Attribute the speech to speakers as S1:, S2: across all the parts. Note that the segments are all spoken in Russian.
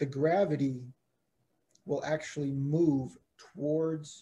S1: gravity will actually move towards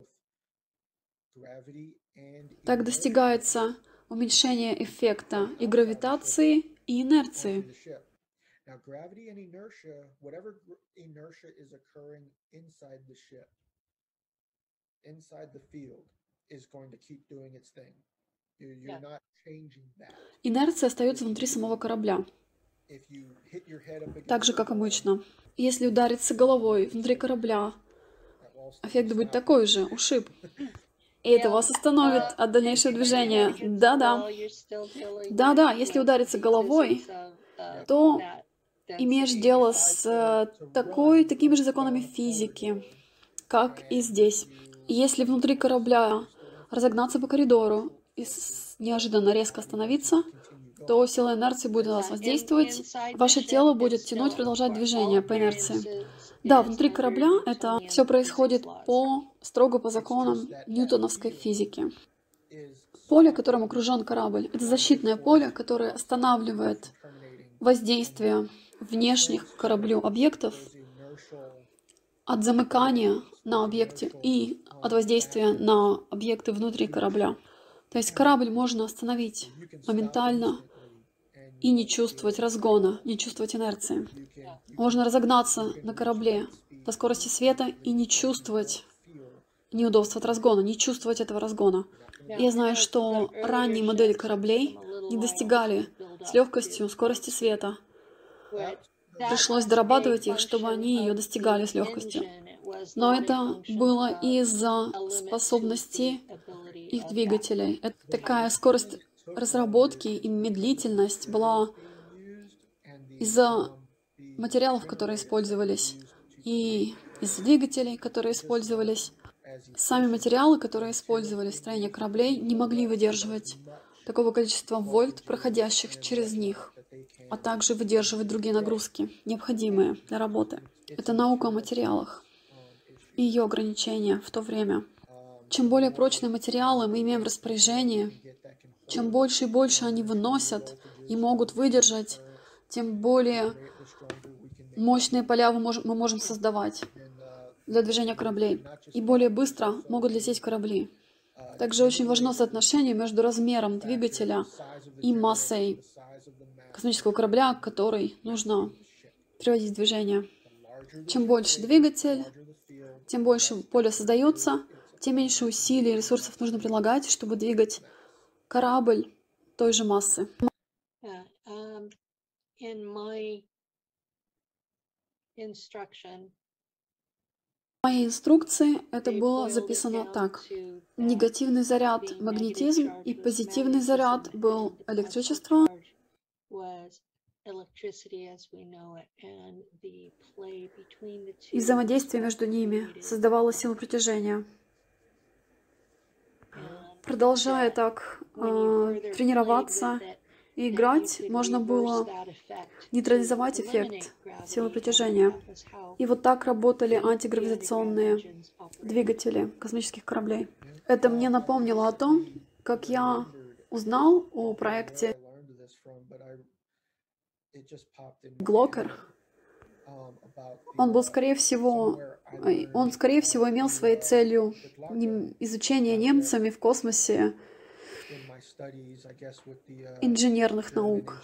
S1: gravity and
S2: Так достигается уменьшение эффекта и гравитации, и инерции.
S1: Now, gravity and inertia, whatever inertia is occurring inside the ship, inside the field, is going to keep doing its thing. You're not changing that.
S2: Инерция остается внутри самого корабля, так же, как обычно. Если удариться головой внутри корабля, эффект будет такой же, ушиб. И это вас остановит от дальнейшего движения. Да-да. Да-да, если удариться головой, то имеешь дело с такими же законами физики, как и здесь. Если внутри корабля разогнаться по коридору и неожиданно резко остановиться, то сила инерции будет на вас воздействовать, ваше тело будет тянуть, продолжать движение по инерции. Да, внутри корабля это все происходит строго по законам ньютоновской физики. Поле, которым окружен корабль, это защитное поле, которое останавливает воздействие внешних к кораблю объектов от замыкания на объекте и от воздействия на объекты внутри корабля. То есть корабль можно остановить моментально и не чувствовать разгона, не чувствовать инерции. Можно разогнаться на корабле до скорости света и не чувствовать неудобства от разгона, не чувствовать этого разгона. Я знаю, что ранние модели кораблей не достигали с легкостью скорости света. Пришлось дорабатывать их, чтобы они ее достигали с легкостью. Но это было из-за способности их двигателей. Это такая скорость разработки и медлительность была из-за материалов, которые использовались, и из-за двигателей, которые использовались. Сами материалы, которые использовались в строении кораблей, не могли выдерживать такого количества вольт, проходящих через них, а также выдерживать другие нагрузки, необходимые для работы. Это наука о материалах и ее ограничения в то время. Чем более прочные материалы мы имеем в распоряжении, чем больше и больше они выносят и могут выдержать, тем более мощные поля мы можем создавать для движения кораблей. И более быстро могут лететь корабли. Также очень важно соотношение между размером двигателя и массой космического корабля, который нужно приводить в движение. Чем больше двигатель, тем больше поля создается, тем меньше усилий и ресурсов нужно прилагать, чтобы двигать корабль той же массы. В моей инструкции это было записано так. Негативный заряд — магнетизм, и позитивный заряд был электричество. И взаимодействие между ними создавало силу притяжения. Продолжая так тренироваться и играть, можно было нейтрализовать эффект силы притяжения. И вот так работали антигравитационные двигатели космических кораблей. Это мне напомнило о том, как я узнал о проекте Глокер. Он, скорее всего, имел своей целью изучение немцами в космосе инженерных наук.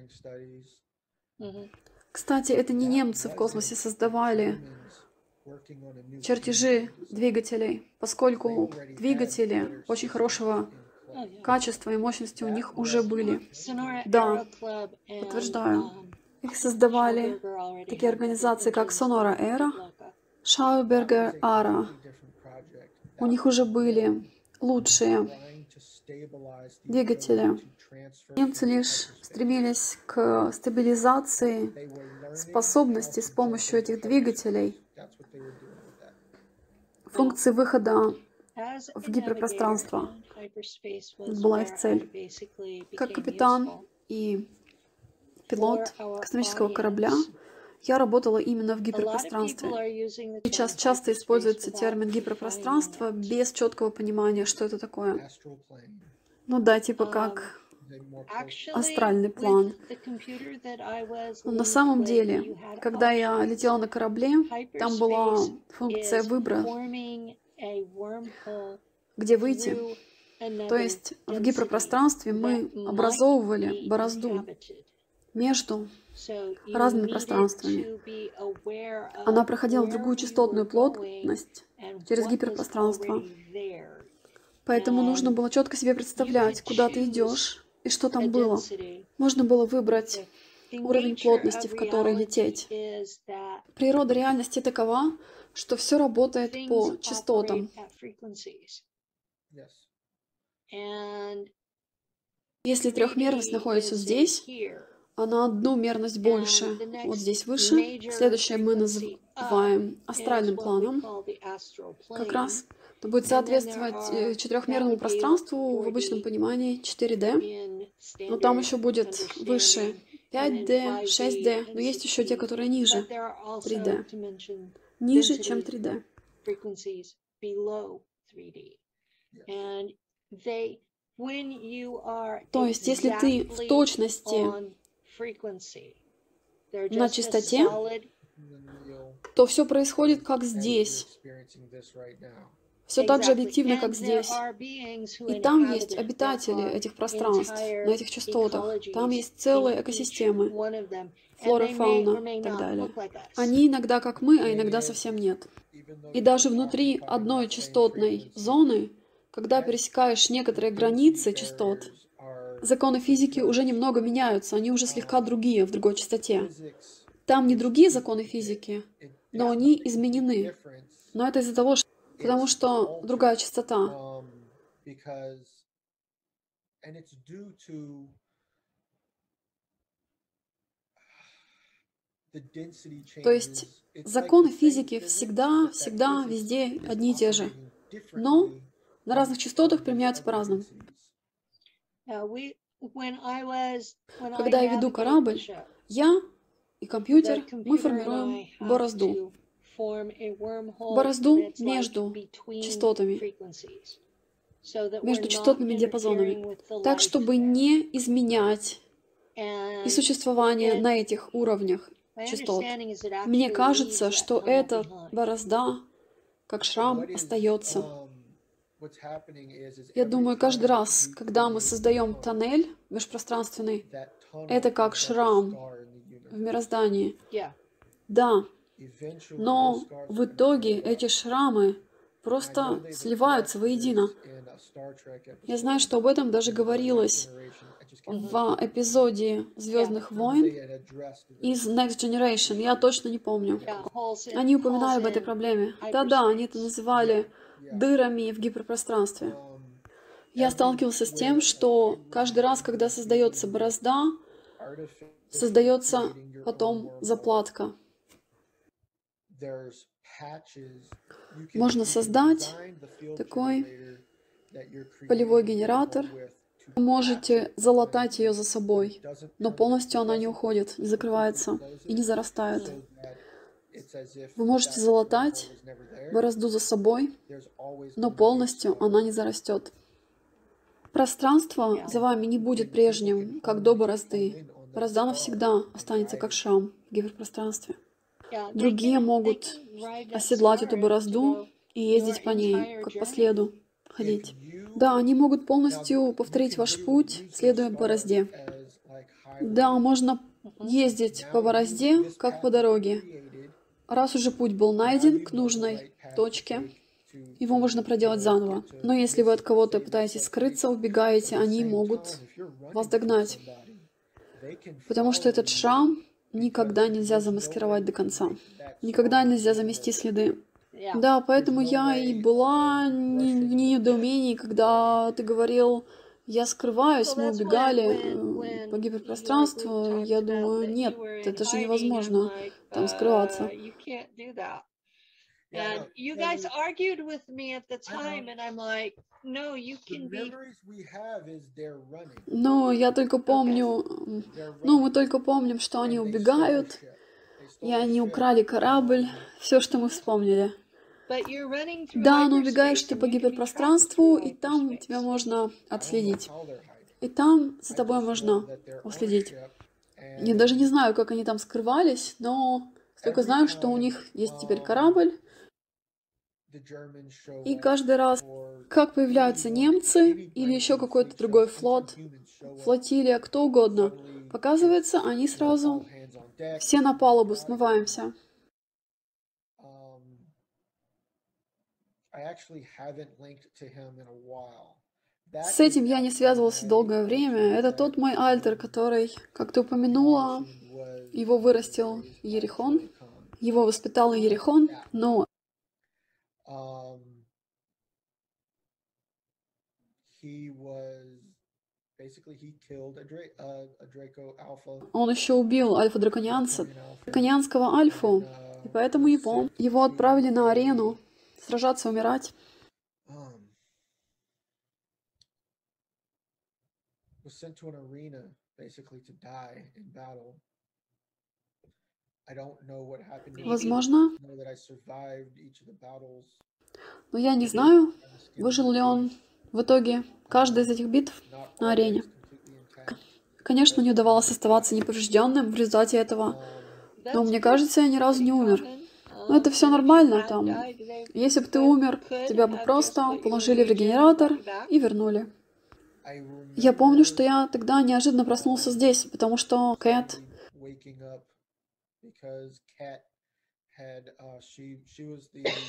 S2: Кстати, это не немцы в космосе создавали чертежи двигателей, поскольку двигатели очень хорошего качества и мощности у них уже были. Да, подтверждаю. Их создавали такие организации, как Sonora Era, Schauberger ARA. У них уже были лучшие двигатели. Немцы лишь стремились к стабилизации способностей с помощью этих двигателей, функции выхода в гиперпространство. Это была их цель. Как капитан и пилот космического корабля я работала именно в гиперпространстве. Сейчас часто используется термин гиперпространство без четкого понимания, что это такое. Ну да, типа как астральный план. Но на самом деле, когда я летела на корабле, там была функция выбора, где выйти. То есть в гиперпространстве мы образовывали борозду между разными пространствами. Она проходила в другую частотную плотность через гиперпространство. Поэтому нужно было четко себе представлять, куда ты идешь и что там было. Можно было выбрать уровень плотности, в который лететь. Природа реальности такова, что все работает по частотам. Если трехмерность находится здесь, а на одну мерность больше, вот здесь выше, следующее мы называем астральным планом, как раз это будет соответствовать четырехмерному пространству в обычном понимании 4D, но там еще будет выше 5D, 6D, но есть еще те, которые ниже 3D, ниже, чем 3D. То есть, если ты в точности на частоте, то все происходит как здесь. Все так же объективно, как здесь. И там есть обитатели этих пространств, на этих частотах. Там есть целые экосистемы, флора, фауна и так далее. Они иногда как мы, а иногда совсем нет. И даже внутри одной частотной зоны, когда пересекаешь некоторые границы частот, законы физики уже немного меняются, они уже слегка другие, в другой частоте. Там не другие законы физики, но они изменены. Но это из-за того, потому что другая частота. То есть законы физики всегда, везде одни и те же. Но на разных частотах применяются по-разному. Когда я веду корабль, я и компьютер, мы формируем борозду. Борозду между частотами, между частотными диапазонами, так, чтобы не изменять и существование на этих уровнях частот. Мне кажется, что эта борозда, как шрам, остается. Я думаю, каждый раз, когда мы создаем тоннель межпространственный, это как шрам в мироздании. Да, но в итоге эти шрамы просто сливаются воедино. Я знаю, что об этом даже говорилось в эпизоде «Звездных войн» из Next Generation. Я точно не помню. Они упоминали об этой проблеме. Да-да, они это называли дырами в гиперпространстве. Я сталкивался с тем, что каждый раз, когда создается борозда, создается потом заплатка. Можно создать такой полевой генератор. Вы можете залатать ее за собой, но полностью она не уходит, не закрывается и не зарастает. Вы можете залатать борозду за собой, но полностью она не зарастет. Пространство за вами не будет прежним, как до борозды. Борозда навсегда останется как шрам в гиперпространстве. Другие могут оседлать эту борозду и ездить по ней, как по следу, ходить. Да, они могут полностью повторить ваш путь, следуя борозде. Да, можно ездить по борозде, как по дороге. Раз уже путь был найден к нужной точке, его можно проделать заново. Но если вы от кого-то пытаетесь скрыться, убегаете, они могут вас догнать. Потому что этот шрам никогда нельзя замаскировать до конца. Никогда нельзя замести следы. Да, поэтому я и была в недоумении, когда ты говорил, я скрываюсь, мы убегали по гиперпространству. Я думаю, нет, это же невозможно там скрываться. Но я только помню, мы только помним, что они убегают, и они украли корабль, все, что мы вспомнили. Да, но убегаешь ты по гиперпространству, и там тебя можно отследить. И там за
S1: I
S2: тобой
S1: just know
S2: можно
S1: that their
S2: уследить.
S1: ownership
S2: Я даже не
S1: and
S2: знаю, как они там скрывались, но только
S1: every
S2: знаю, что у
S1: time
S2: них есть теперь корабль,
S1: the Germans show
S2: и
S1: up,
S2: каждый раз,
S1: or
S2: как появляются немцы
S1: any
S2: или еще
S1: Brightwing
S2: какой-то
S1: fleet
S2: другой
S1: shows up, anytime
S2: флот,
S1: humans show up,
S2: флотилия, кто угодно,
S1: suddenly
S2: показывается,
S1: it's,
S2: они
S1: you know, all
S2: сразу
S1: hands on deck,
S2: все на
S1: we gotta
S2: палубу
S1: get out of here.
S2: смываемся.
S1: I actually haven't linked to him in a while.
S2: С
S1: That is
S2: этим я не
S1: actually
S2: связывался
S1: my
S2: долгое время.
S1: altar
S2: Это
S1: that
S2: тот мой альтер, который, как ты упомянула,
S1: mentioned was
S2: его вырастил
S1: raised by
S2: Иерихон,
S1: Joey Khan.
S2: его воспитал Иерихон,
S1: Yeah.
S2: но
S1: He was basically he killed a Draco Alpha,
S2: он еще убил альфа-драконианца,
S1: Draconian Alpha,
S2: драконианского альфу,
S1: and
S2: и поэтому
S1: was sent
S2: его отправили на
S1: to
S2: арену сражаться, умирать.
S1: Was sent to an arena basically to die in battle. I don't know what happened to me.
S2: Возможно,
S1: I know that I survived each of the battles.
S2: но я не знаю, выжил ли он в итоге каждой из этих битв
S1: Not
S2: на
S1: always
S2: арене.
S1: completely intact.
S2: Конечно, не удавалось оставаться неповрежденным в результате этого, но мне кажется, я ни разу не умер. Но это все нормально, там. Если бы ты умер, тебя бы просто положили в регенератор и вернули. Я помню, что я тогда неожиданно проснулся здесь, потому что Кэт,
S1: Waking up because Cat had she was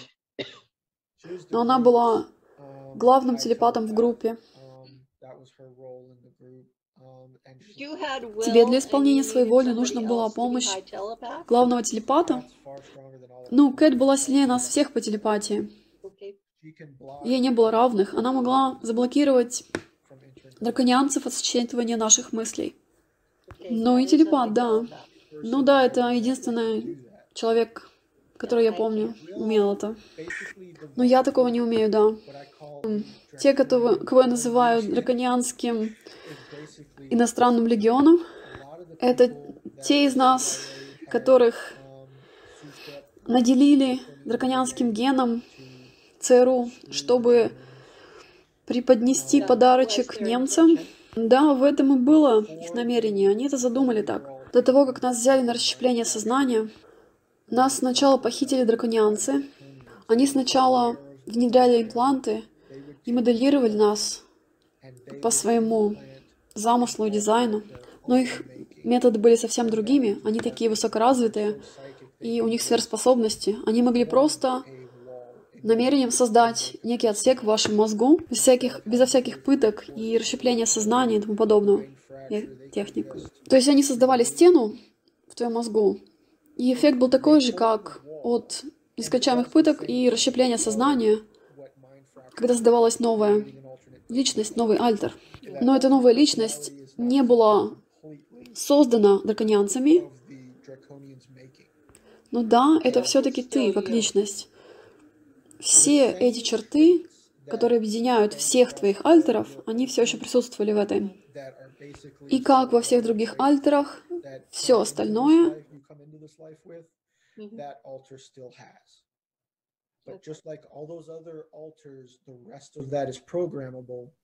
S1: the
S2: но она
S1: group's,
S2: была главным
S1: high
S2: телепатом в
S1: telepath.
S2: группе.
S1: That was her role in the group. And she,
S2: Тебе для исполнения своей воли нужна была помощь главного телепата.
S1: Cat's far stronger than all of
S2: Ну,
S1: us.
S2: Кэт была сильнее нас всех по телепатии.
S1: She can block
S2: Ей не было равных. Она могла заблокировать
S1: from entering
S2: драконианцев от считывания наших мыслей. Ну и телепат, да. Ну да, это единственный человек, который я помню, умел это.
S1: basically the
S2: Но я такого не умею, да.
S1: what I call
S2: Те, кого я называю драконианским
S1: is basically
S2: иностранным легионом,
S1: a lot of the
S2: это
S1: people that
S2: те из нас,
S1: had,
S2: которых
S1: souped up
S2: наделили драконианским геном ЦРУ, чтобы преподнести подарочек немцам. Да, в этом и было их намерение. Они это задумали так. До того, как нас взяли на расщепление сознания, нас сначала похитили драконианцы. Они сначала внедряли импланты и моделировали нас по своему замыслу и дизайну. Но их методы были совсем другими. Они такие высокоразвитые, и у них сверхспособности. Они могли просто намерением создать некий отсек в вашем мозгу, безо всяких пыток и расщепления сознания и тому подобного техник. То есть они создавали стену в твоем мозгу, и эффект был такой же, как от нескончаемых пыток и расщепления сознания, когда создавалась новая личность, новый альтер. Но эта новая личность не была создана драконианцами.
S1: of the Draconians making.
S2: Но да, это все-таки ты, как личность. Все эти черты, которые объединяют всех твоих альтеров, они все еще присутствовали в этой.
S1: That are basically
S2: И как во всех других альтерах,
S1: that
S2: все остальное
S1: you come into this life with, that altar still has. But just like all those other altars, the rest of that is programmable.